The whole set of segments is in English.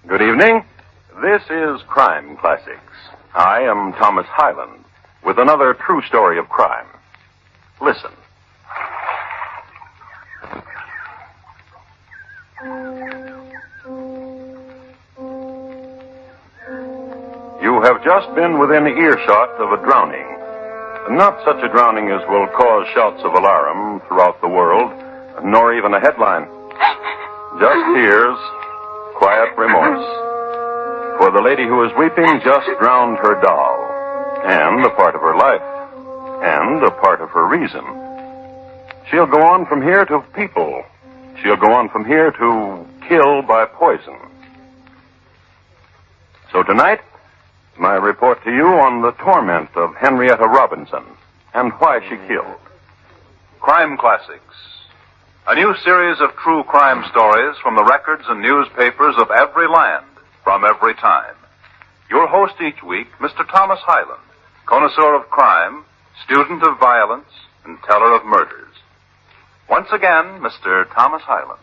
Good evening. This is Crime Classics. I am Thomas Hyland with another true story of crime. Listen. You have just been within earshot of a drowning. Not such a drowning as will cause shouts of alarm throughout the world, nor even a headline. Just tears, quiet remorse. For the lady who is weeping just drowned her doll, and a part of her life, and a part of her reason. She'll go on from here to people. She'll go on from here to kill by poison. So tonight, my report to you on the torment of Henrietta Robinson and why she killed. Crime Classics. A new series of true crime stories from the records and newspapers of every land, from every time. Your host each week, Mr. Thomas Hyland, connoisseur of crime, student of violence, and teller of murders. Once again, Mr. Thomas Hyland.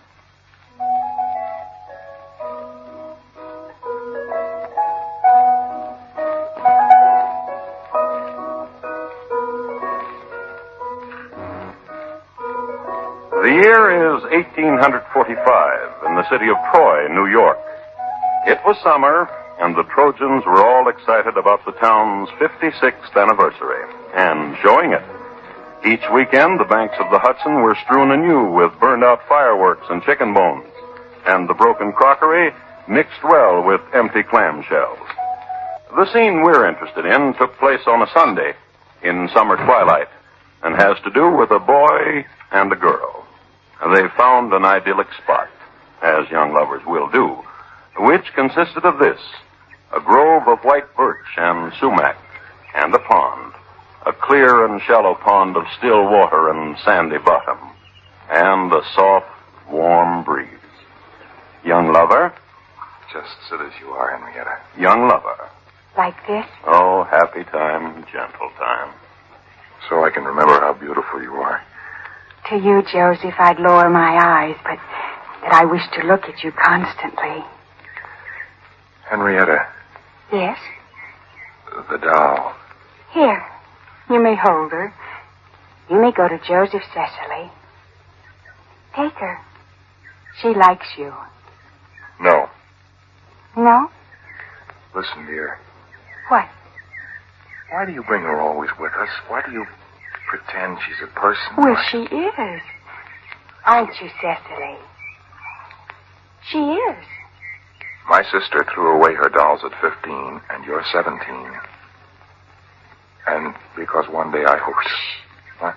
The year is 1845 in the city of Troy, New York. It was summer, and the Trojans were all excited about the town's 56th anniversary, and showing it. Each weekend, the banks of the Hudson were strewn anew with burned-out fireworks and chicken bones, and the broken crockery mixed well with empty clam shells. The scene we're interested in took place on a Sunday in summer twilight, and has to do with a boy and a girl. They found an idyllic spot, as young lovers will do, which consisted of this: a grove of white birch and sumac, and a pond, a clear and shallow pond of still water and sandy bottom, and a soft, warm breeze. Young lover? Just sit as you are, Henrietta. Young lover. Like this? Oh, happy time, gentle time. So I can remember how beautiful you are. To you, Joseph, I'd lower my eyes, but that I wish to look at you constantly. Henrietta. Yes? The doll. Here. You may hold her. You may go to Joseph Cecily. Take her. She likes you. No. No? Listen, dear. What? Why do you bring her always with us? Why do you pretend she's a person? Well, she is. Aren't you, Cecily? She is. My sister threw away her dolls at 15, and you're 17. And because one day I hope... What?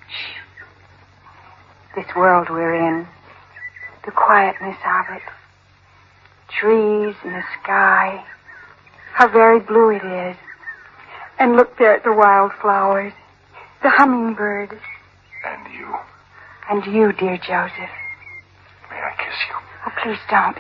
This world we're in, the quietness of it, trees and the sky, how very blue it is. And look there at the wildflowers, the hummingbirds. And you. And you, dear Joseph. May I kiss you? Oh, please don't.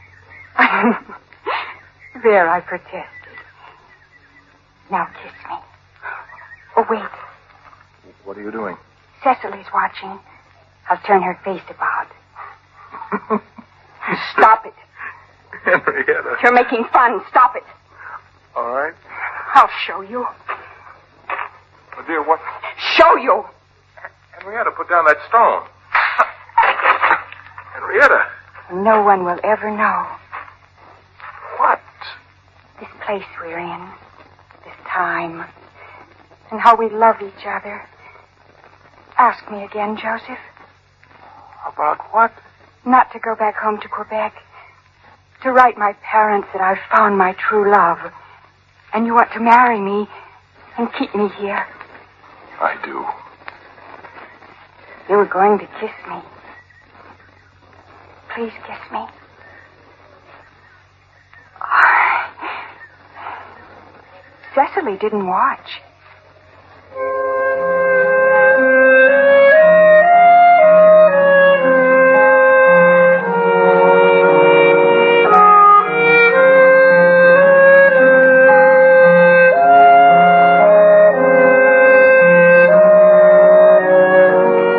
There, I protested. Now kiss me. Oh, wait. What are you doing? Cecily's watching. I'll turn her face about. Stop it. Henrietta. You're making fun. Stop it. All right. I'll show you. Oh, dear, what? Show you. Henrietta, put down that stone. Henrietta. No one will ever know. What? This place we're in. This time. And how we love each other. Ask me again, Joseph. About what? Not to go back home to Quebec. To write my parents that I've found my true love. And you want to marry me and keep me here. I do. You were going to kiss me. Please kiss me. Cecily didn't watch.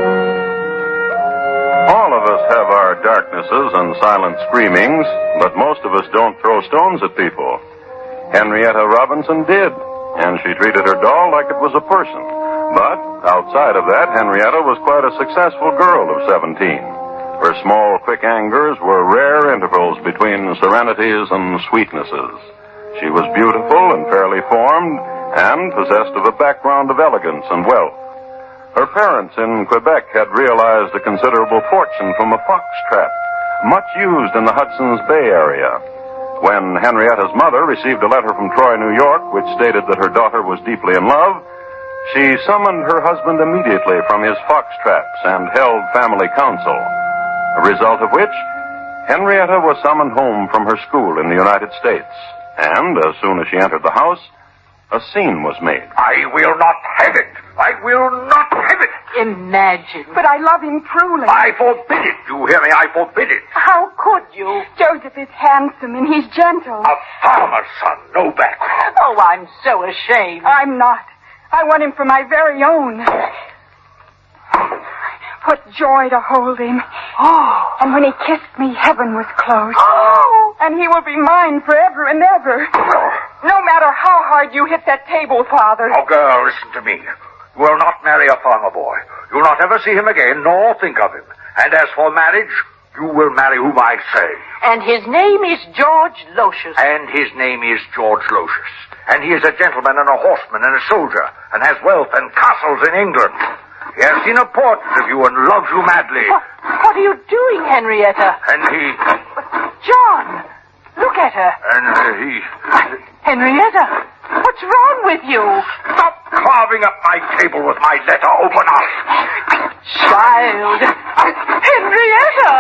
And silent screamings, but most most of us don't throw stones at people. Henrietta Robinson did, and she treated her doll like it was a person. But outside of that, Henrietta was quite a successful girl of 17. Her small, quick angers were rare intervals between serenities and sweetnesses. She was beautiful and fairly formed, and possessed of a background of elegance and wealth. Her parents in Quebec had realized a considerable fortune from a fox trap, much used in the Hudson's Bay area. When Henrietta's mother received a letter from Troy, New York, which stated that her daughter was deeply in love, she summoned her husband immediately from his fox traps and held family council, a result of which Henrietta was summoned home from her school in the United States. And as soon as she entered the house, a scene was made. I will not have it. I will not have it. Imagine. But I love him truly. I forbid it. You hear me? I forbid it. How could you? Joseph is handsome and he's gentle. A farmer's son, no background. Oh, I'm so ashamed. I'm not. I want him for my very own. What joy to hold him. Oh. And when he kissed me, heaven was close. Oh. And he will be mine forever and ever. No matter how hard you hit that table, Father. Oh, girl, listen to me. You will not marry a farmer boy. You will not ever see him again, nor think of him. And as for marriage, you will marry whom I say. And his name is George Lotius. And his name is George Lotius. And he is a gentleman and a horseman and a soldier, and has wealth and castles in England. He has seen a portrait of you and loves you madly. What are you doing, Henrietta? And he... John, look at her. And he... Henrietta, what's wrong with you? Stop carving up my table with my letter. Open up. Child. Henrietta!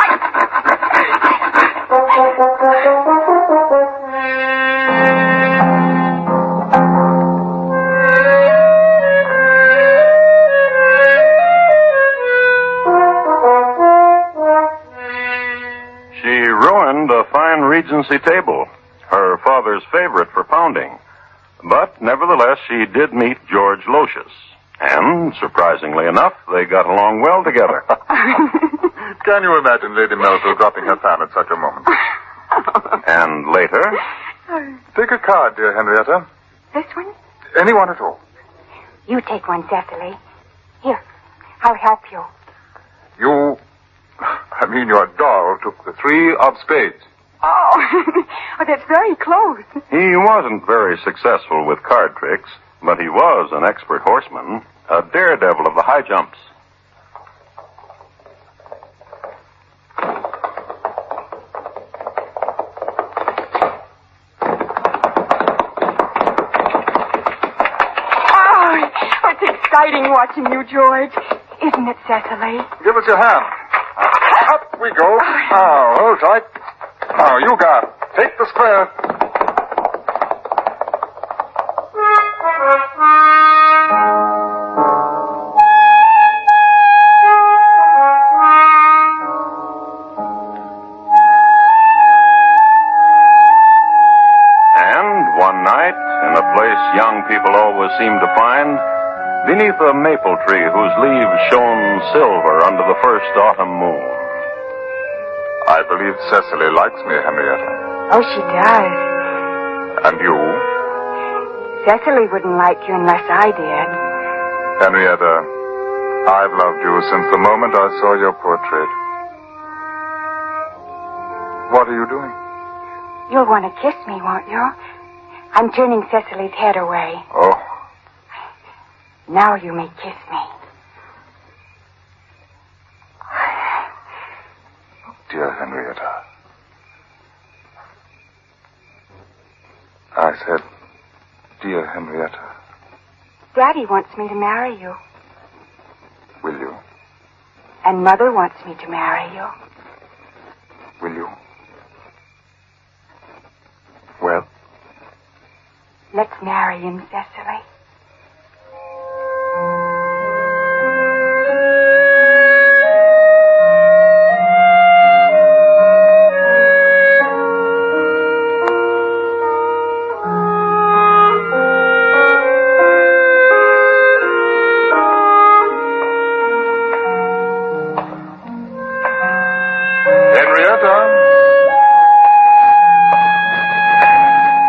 A fine Regency table, her father's favorite for pounding. But nevertheless, she did meet George Lotius. And, surprisingly enough, they got along well together. Can you imagine Lady Melville dropping her fan at such a moment? And later... Take a card, dear Henrietta. This one? Any one at all. You take one, Cecily. Here, I'll help you. Your doll took the 3 of spades. Oh, that's very close. He wasn't very successful with card tricks, but he was an expert horseman, a daredevil of the high jumps. Oh, it's exciting watching you, George. Isn't it, Cecily? Give us your hand. Up we go. Now, hold tight. Now, you got it. Take the square. And one night, in a place young people always seem to find, beneath a maple tree whose leaves shone silver under the first autumn moon. I believe Cecily likes me, Henrietta. Oh, she does. And you? Cecily wouldn't like you unless I did. Henrietta, I've loved you since the moment I saw your portrait. What are you doing? You'll want to kiss me, won't you? I'm turning Cecily's head away. Oh. Now you may kiss me. Dear Henrietta. I said, dear Henrietta. Daddy wants me to marry you. Will you? And Mother wants me to marry you. Will you? Well? Let's marry him, Cecily.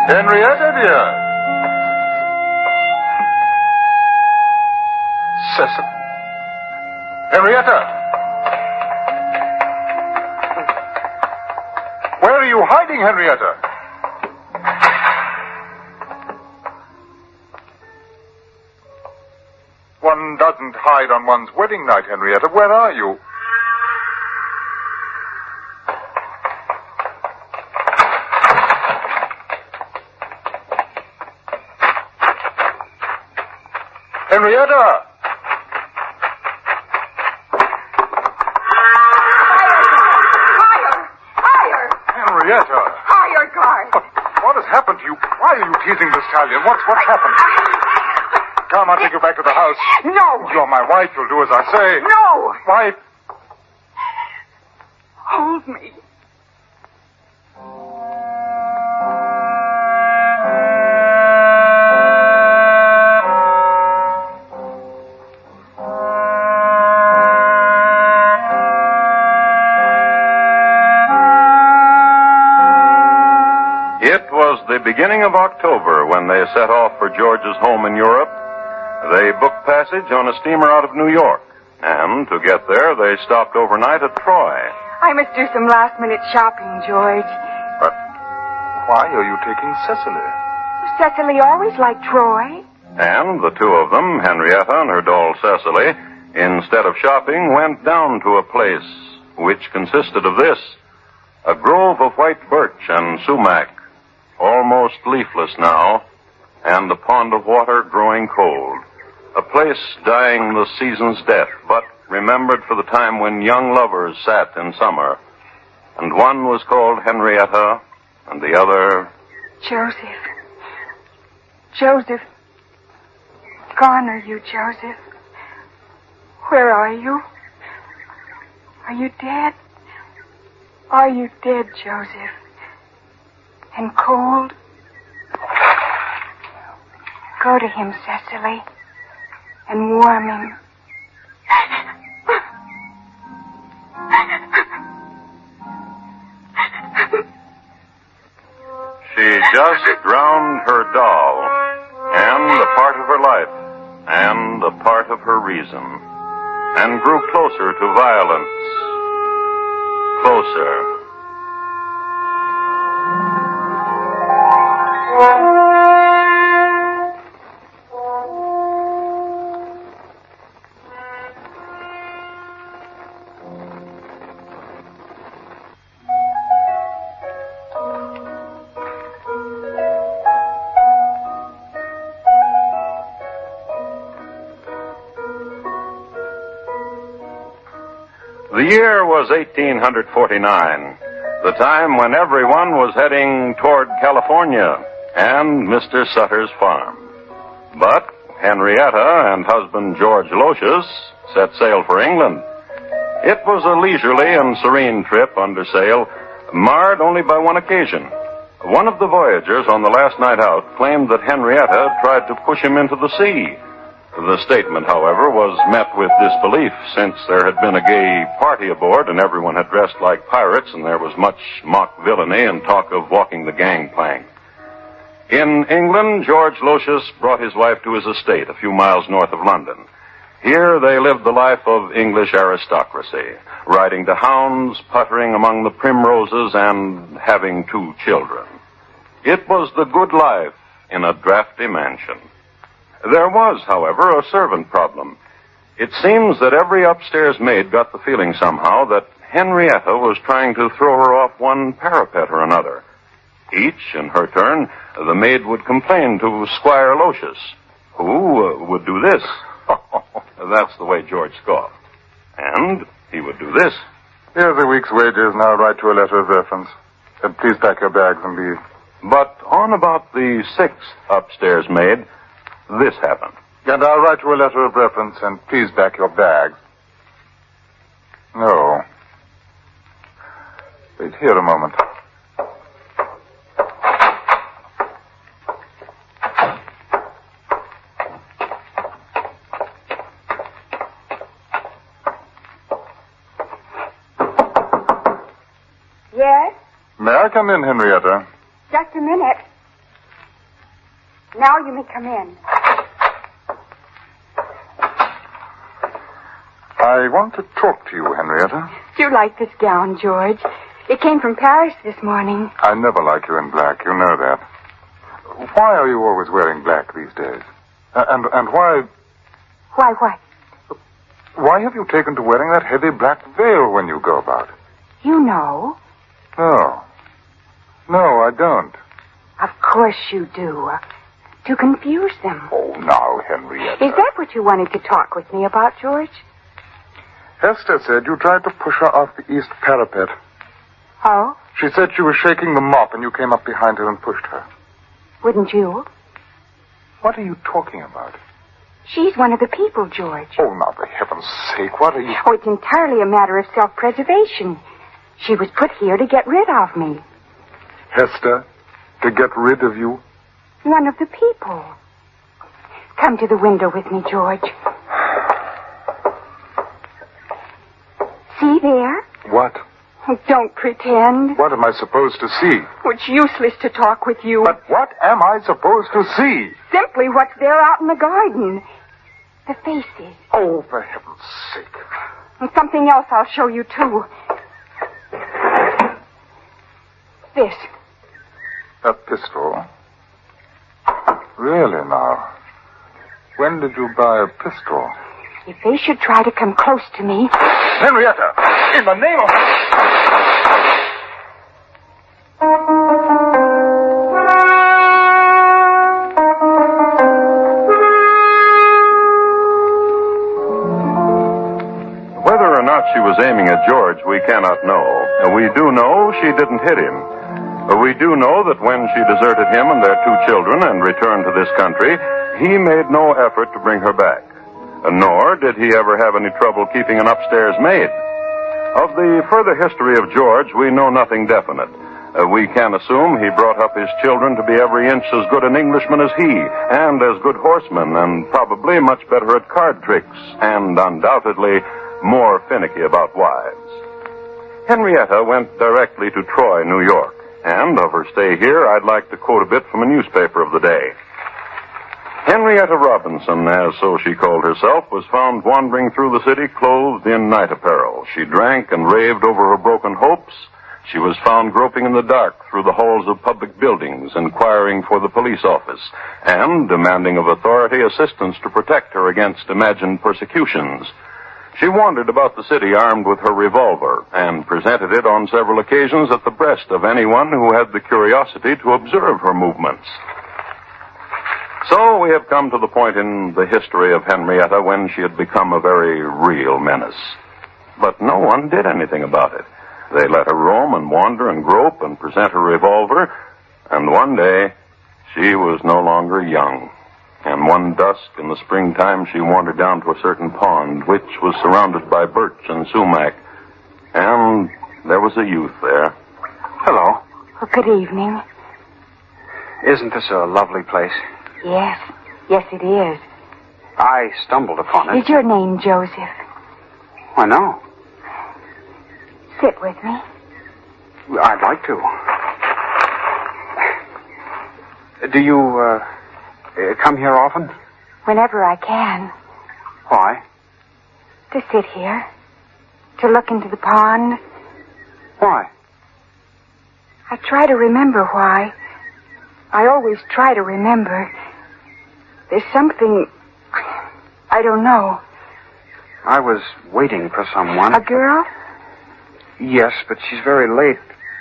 Henrietta, dear. Cecily. Henrietta. Where are you hiding, Henrietta? One doesn't hide on one's wedding night, Henrietta. Where are you? Henrietta! Higher! Henrietta! Higher, guard! What has happened to you? Why are you teasing the stallion? What's happened? Come, I'll take you back to the house. No! You're my wife. You'll do as I say. No! Wife. Hold me. It was the beginning of October when they set off for George's home in Europe. They booked passage on a steamer out of New York, and to get there, they stopped overnight at Troy. I must do some last-minute shopping, George. But why are you taking Cecily? Cecily always liked Troy. And the two of them, Henrietta and her doll Cecily, instead of shopping, went down to a place which consisted of this: a grove of white birch and sumac, almost leafless now, and a pond of water growing cold. A place dying the season's death, but remembered for the time when young lovers sat in summer. And one was called Henrietta, and the other... Joseph. Joseph. Gone are you, Joseph? Where are you? Are you dead? Are you dead, Joseph? And cold? Go to him, Cecily, and warm him. She just drowned her doll, and a part of her life, and a part of her reason, and grew closer to violence. Closer. The year was 1849, the time when everyone was heading toward California and Mr. Sutter's farm. But Henrietta and husband George Lotius set sail for England. It was a leisurely and serene trip under sail, marred only by one occasion. One of the voyagers on the last night out claimed that Henrietta tried to push him into the sea. The statement, however, was met with disbelief, since there had been a gay party aboard and everyone had dressed like pirates, and there was much mock villainy and talk of walking the gangplank. In England, George Lotius brought his wife to his estate a few miles north of London. Here they lived the life of English aristocracy, riding to hounds, puttering among the primroses, and having 2 children. It was the good life in a drafty mansion. There was, however, a servant problem. It seems that every upstairs maid got the feeling somehow that Henrietta was trying to throw her off one parapet or another. Each, in her turn, the maid would complain to Squire Lotius, who would do this. That's the way George scoffed. And he would do this. Here's a week's wages. Now write to a letter of reference. And please pack your bags and leave. But on about the 6th upstairs maid, this happened. And I'll write you a letter of reference, and please pack your bags. No. Wait here a moment. Yes? May I come in, Henrietta? Just a minute. Now you may come in. I want to talk to you, Henrietta. Do you like this gown, George? It came from Paris this morning. I never like you in black. You know that. Why are you always wearing black these days? And why... Why what? Why have you taken to wearing that heavy black veil when you go about? You know. No. No, I don't. Of course you do. To confuse them. Oh, now, Henrietta. Is that what you wanted to talk with me about, George? Hester said you tried to push her off the east parapet. Oh? She said she was shaking the mop and you came up behind her and pushed her. Wouldn't you? What are you talking about? She's one of the people, George. Oh, now, for heaven's sake, what are you... Oh, it's entirely a matter of self-preservation. She was put here to get rid of me. Hester, to get rid of you? One of the people. Come to the window with me, George. See there? What? Oh, don't pretend. What am I supposed to see? Oh, it's useless to talk with you. But what am I supposed to see? Simply what's there out in the garden. The faces. Oh, for heaven's sake. And something else I'll show you, too. This. A pistol? Really, now? When did you buy a pistol? If they should try to come close to me... Henrietta! In the name of... Whether or not she was aiming at George, we cannot know. We do know she didn't hit him. We do know that when she deserted him and their 2 children and returned to this country, he made no effort to bring her back. Nor did he ever have any trouble keeping an upstairs maid. Of the further history of George, we know nothing definite. We can assume he brought up his children to be every inch as good an Englishman as he, and as good horsemen, and probably much better at card tricks, and undoubtedly more finicky about wives. Henrietta went directly to Troy, New York, and of her stay here, I'd like to quote a bit from a newspaper of the day. Henrietta Robinson, as so she called herself, was found wandering through the city clothed in night apparel. She drank and raved over her broken hopes. She was found groping in the dark through the halls of public buildings, inquiring for the police office, and demanding of authority assistance to protect her against imagined persecutions. She wandered about the city armed with her revolver, and presented it on several occasions at the breast of anyone who had the curiosity to observe her movements. So we have come to the point in the history of Henrietta when she had become a very real menace. But no one did anything about it. They let her roam and wander and grope and present her revolver, and one day she was no longer young. And one dusk in the springtime she wandered down to a certain pond, which was surrounded by birch and sumac, and there was a youth there. Hello. Oh, good evening. Isn't this a lovely place? Yes. Yes, it is. I stumbled upon it. Is your name Joseph? Why, no. Sit with me. I'd like to. Do you, come here often? Whenever I can. Why? To sit here. To look into the pond. Why? I try to remember why. I always try to remember. There's something... I don't know. I was waiting for someone. A girl? Yes, but she's very late.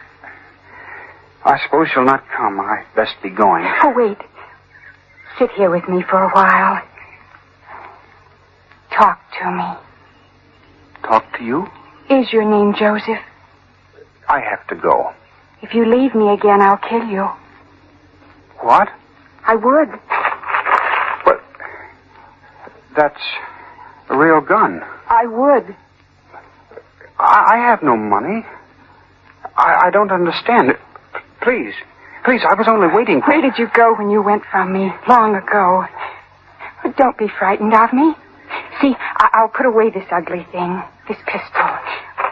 I suppose she'll not come. I'd best be going. Oh, wait. Sit here with me for a while. Talk to me. Talk to you? Is your name Joseph? I have to go. If you leave me again, I'll kill you. What? I would. But that's a real gun. I would. I have no money. I don't understand. Please, I was only waiting for... Where did you go when you went from me? Long ago. Don't be frightened of me. See, I'll put away this ugly thing. This pistol.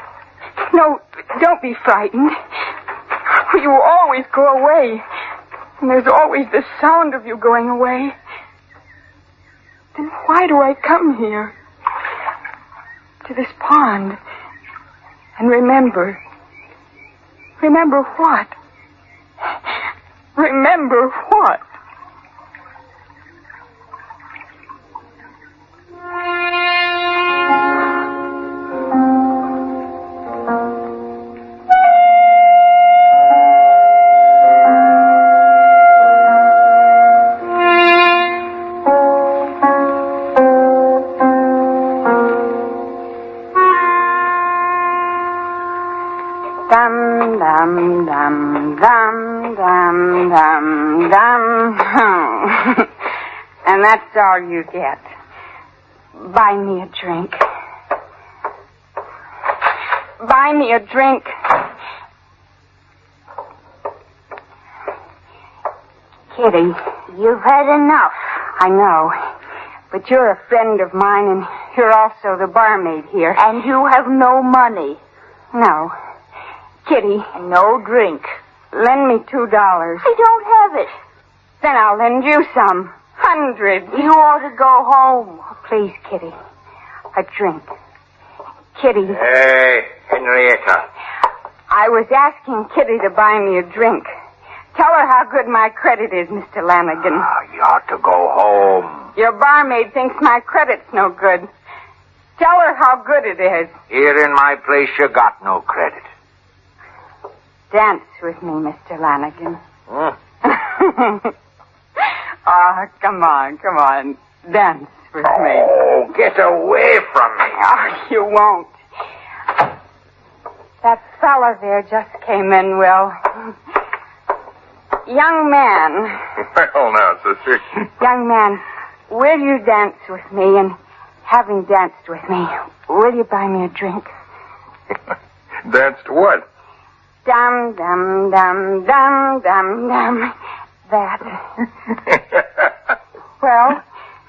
No, don't be frightened. You always go away. And there's always the sound of you going away. Then why do I come here? To this pond. And remember. Remember what? Remember what? Dum, dum, dum, dum, dum, dum, dum. And that's all you get. Buy me a drink. Buy me a drink. Kitty, you've had enough. I know. But you're a friend of mine, and you're also the barmaid here. And you have no money. No. Kitty. No drink. Lend me $2. I don't have it. Then I'll lend you some. 100. You ought to go home. Please, Kitty. A drink. Kitty. Hey, Henrietta. I was asking Kitty to buy me a drink. Tell her how good my credit is, Mr. Lanigan. You ought to go home. Your barmaid thinks my credit's no good. Tell her how good it is. Here in my place, you got no credit. Dance with me, Mr. Lanigan. Huh? Come on. Dance with me. Oh, get away from me. Oh, you won't. That fella there just came in, Will. Young man. Well, now, sister. Young man, will you dance with me? And having danced with me, will you buy me a drink? Dance to what? Dum, dum, dum, dum, dum, dum. That. Well?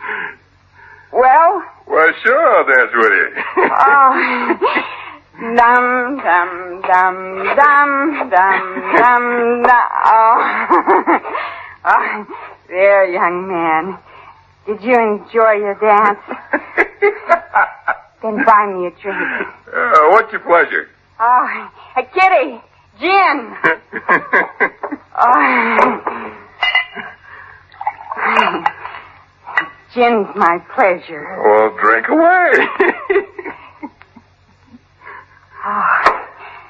Well, sure, I'll dance with you. Oh. Dum, dum, dum, dum, dum, dum, dum. Oh. Oh. There, young man. Did you enjoy your dance? Then buy me a drink. What's your pleasure? Oh, Kitty. Gin. Oh. Gin's my pleasure. Well, drink away. Oh.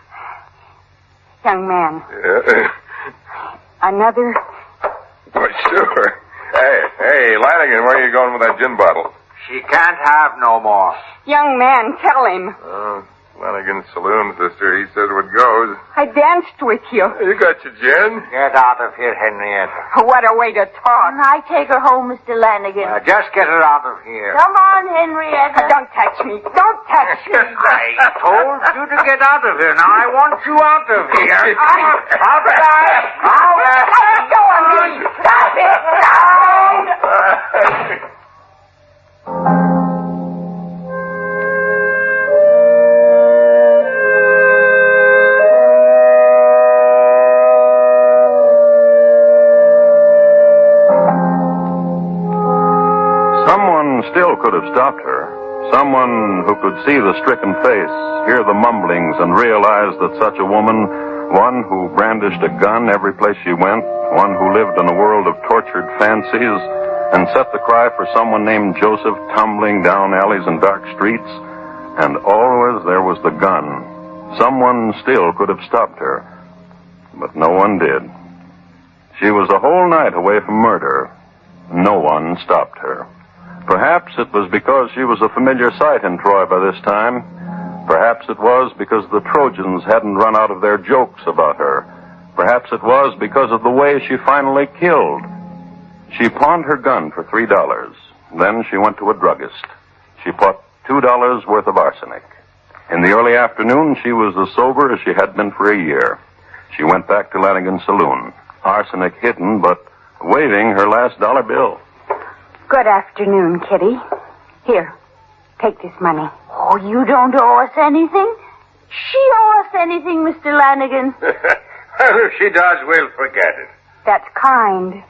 Young man. Another? Well, sure. Hey, Lanigan, where are you going with that gin bottle? She can't have no more. Young man, tell him. Lanigan's saloon, sister. He says what goes. I danced with you. You got your gin? Get out of here, Henrietta. What a way to talk. Can I take her home, Mr. Lanigan? Just get her out of here. Come on, Henrietta. Don't touch me. Don't touch me. I told you to get out of here. Now I want you out of here. Out of here. Let go of me. Stop it. Someone still could have stopped her. Someone who could see the stricken face, hear the mumblings, and realize that such a woman, one who brandished a gun every place she went, one who lived in a world of tortured fancies, and set the cry for someone named Joseph tumbling down alleys and dark streets, and always there was the gun. Someone still could have stopped her, but no one did. She was a whole night away from murder. No one stopped her. Perhaps it was because she was a familiar sight in Troy by this time. Perhaps it was because the Trojans hadn't run out of their jokes about her. Perhaps it was because of the way she finally killed. She pawned her gun for $3. Then she went to a druggist. She bought $2 worth of arsenic. In the early afternoon, she was as sober as she had been for a year. She went back to Lanigan's saloon, arsenic hidden, but waving her last dollar bill. Good afternoon, Kitty. Here, take this money. Oh, you don't owe us anything? She owe us anything, Mr. Lanigan. Well, if she does, we'll forget it. That's kind.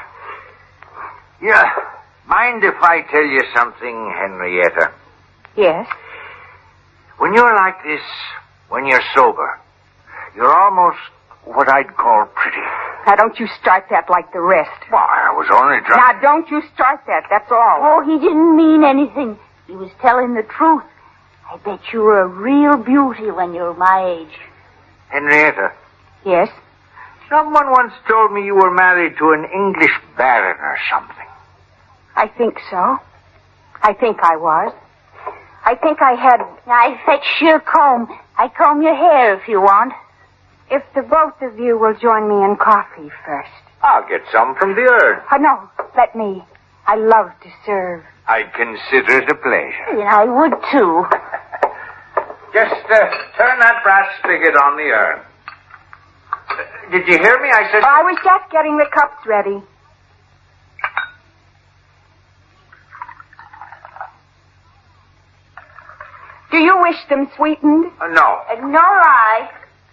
Yeah. Mind if I tell you something, Henrietta? Yes? When you're like this, when you're sober, you're almost what I'd call pretty. Now, don't you start that like the rest. Well, I was only trying... Now, don't you start that, that's all. Oh, he didn't mean anything. He was telling the truth. I bet you were a real beauty when you were my age. Henrietta, Yes? someone once told me you were married to an English baron or something. I think so. I think I was. I think I had... I fetch your comb. I comb your hair if you want. If the both of you will join me in coffee first. I'll get some from the urn. Oh, no, let me. I love to serve. I'd consider it a pleasure. And I would, too. Just turn that brass spigot on the urn. Did you hear me? I said... I was just getting the cups ready. Do you wish them sweetened? No. Nor I.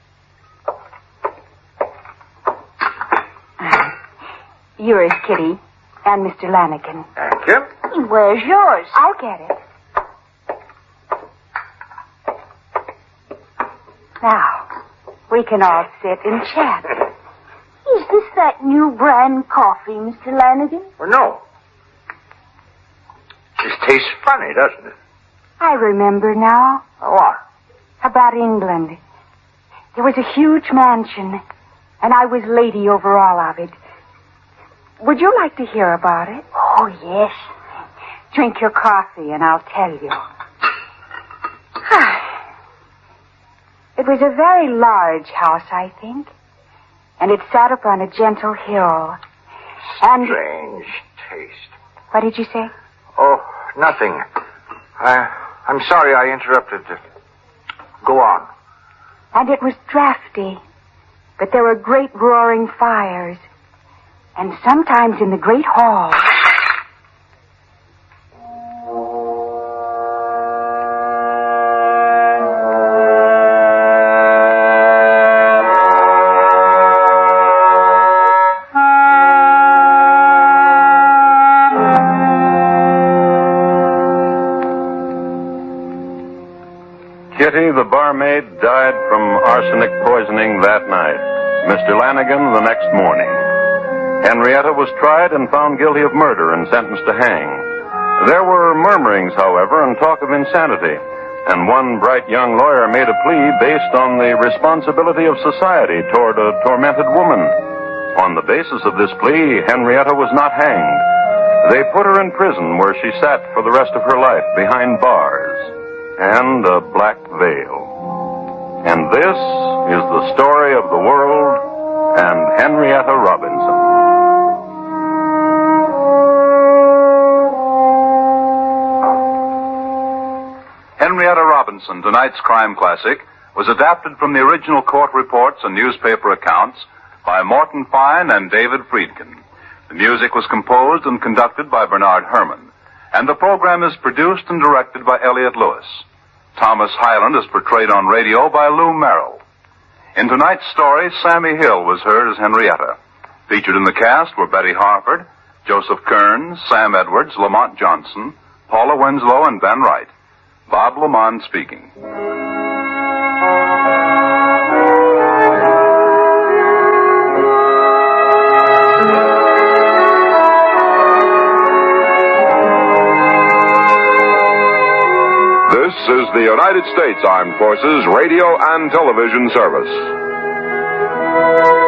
Yours, Kitty, and Mr. Lanigan. Thank you. Where's yours? I'll get it. Now, we can all sit and chat. Is this that new brand coffee, Mr. Lanigan? Well, no. This tastes funny, doesn't it? I remember now. What? About England. There was a huge mansion, and I was lady over all of it. Would you like to hear about it? Oh, yes. Drink your coffee, and I'll tell you. It was a very large house, I think, and it sat up on a gentle hill. And... Strange taste. What did you say? Oh, nothing. I'm sorry I interrupted. Go on. And it was drafty, but there were great roaring fires. And sometimes in the great hall... Kitty, the barmaid, died from arsenic poisoning that night. Mr. Lanigan the next morning. Henrietta was tried and found guilty of murder and sentenced to hang. There were murmurings, however, and talk of insanity, and one bright young lawyer made a plea based on the responsibility of society toward a tormented woman. On the basis of this plea, Henrietta was not hanged. They put her in prison where she sat for the rest of her life behind bars and a black veil. And this is the story of the world and Henrietta Robinson. Henrietta Robinson, tonight's crime classic, was adapted from the original court reports and newspaper accounts by Morton Fine and David Friedkin. The music was composed and conducted by Bernard Herrmann, and the program is produced and directed by Elliott Lewis. Thomas Hyland is portrayed on radio by Lou Merrill. In tonight's story, Sammy Hill was heard as Henrietta. Featured in the cast were Betty Harford, Joseph Kearns, Sam Edwards, Lamont Johnson, Paula Winslow, and Ben Wright. Bob Lamont speaking. This is the United States Armed Forces Radio and Television Service.